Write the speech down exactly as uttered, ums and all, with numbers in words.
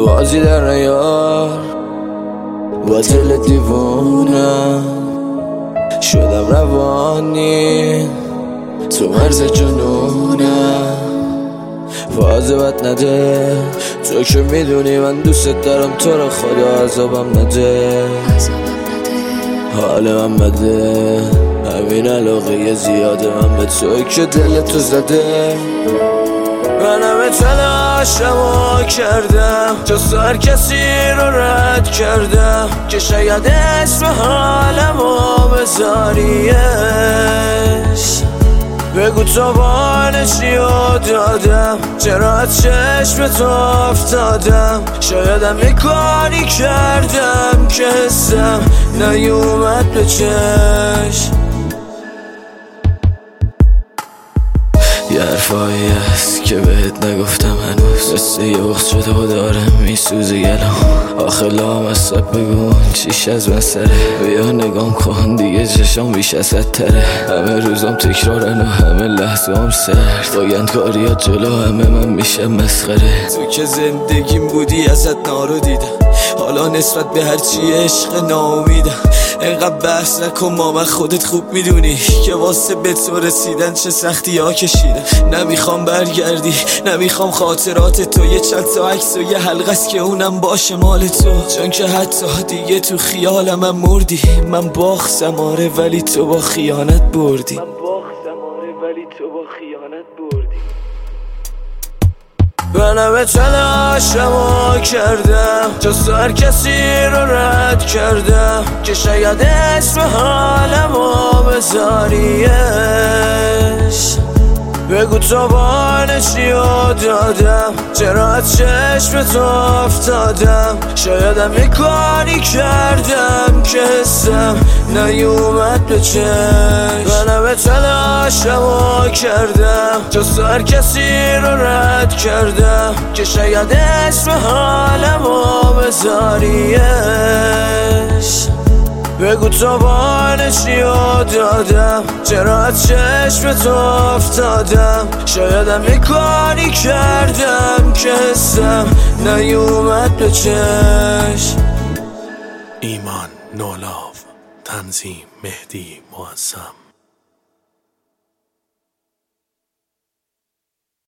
بازی در نیار با دل دیوونم شدم روانی تو مرز جنونم فاز بد نده تو که میدونی من دوست دارم تو رو خدا عذابم نده حال من بده همین علاقه زیاده من به توی که دل تو زده من همه تلاشمو کردم جز هر کسی رو رد کردم که شاید اسم حالمو بذاریش بگو تو بانشیو دادم چرا از چشم تو افتادم شایدم یه کاری کردم که حسم نیومد به چشم یه حرفایی هست که بهت نگفتم هنوز مثل یه وقت شده و دارم میسوزه گلم آخه لام از سب بگون چیش از من سره بیا نگام کن دیگه چشام بیش از حد تره همه روزام تکرارن و همه لحظه هم سرد باگندکاری ها جلو همه من میشه مسخره تو که زندگیم بودی ازت نارو دیدم حالا نسبت به هرچی عشق ناامیدم اینقدر بحث نکن ماما خودت خوب میدونی که واسه به تو رسیدن چه سختی ها کشیدم نمیخوام برگردی نمیخوام خاطرات تو یه چند تا عکس و یه حلقه است که اونم باشه مال تو چون که حتی دیگه تو خیالم هم مردی من باختم آره ولی تو با خیانت بردی من باختم آره ولی تو با خیانت بردی من همه تلاشمو کردم جز هر کسی رو رد کردم که شاید اسم حالمو بذاریش بگو تو بانشیو دادم چرا از چشم تو افتادم شایدم یه کاری کردم که حسم نیومد به چشم من همه تلاشمو کردم جز هر کسی رو رد کردم که شاید اسم حالمو بذاریش بگو تو بانشیو دادم چرا از چشم تو افتادم شایدم یه کاری کردم که حسم نیومد به چشم ایمان نولاو تنظیم مهدی معظم